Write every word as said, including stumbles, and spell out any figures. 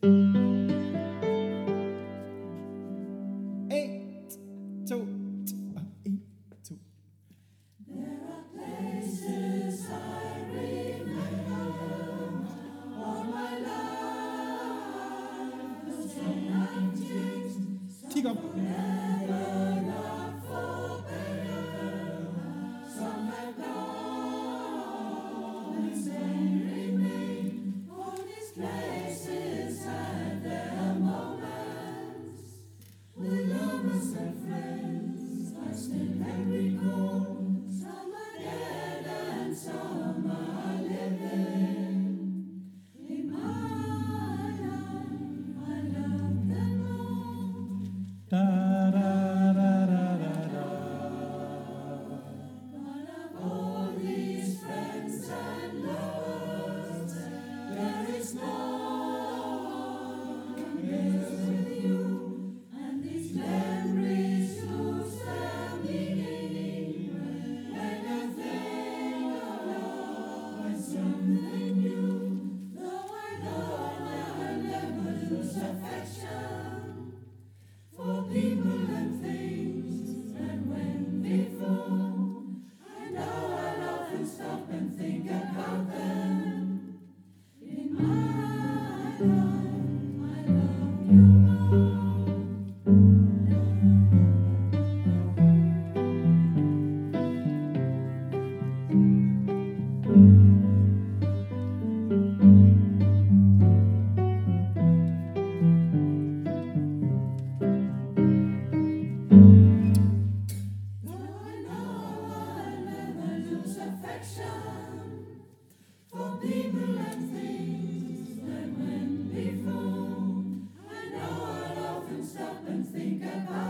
Eight, two, uh, eight, two. There are places I remember all my life. The strong nineties, Keep up. never not for better. Some have gone and some remain. All these places had their moments with lovers and friends. I still can recall. Some are dead and some are living. In my life, I love them all. Da, da, da, da, da, da. But of all these friends and lovers, there is no one compares with you. And these memories lose their meaning when I think of love and something new. Though I know I'll never lose affection for people and things that went before. I know I'll often stop and think about them. In my life, I love you more. Though I know I'll never lose affection for people and things that went before. I know I'll often stop and think about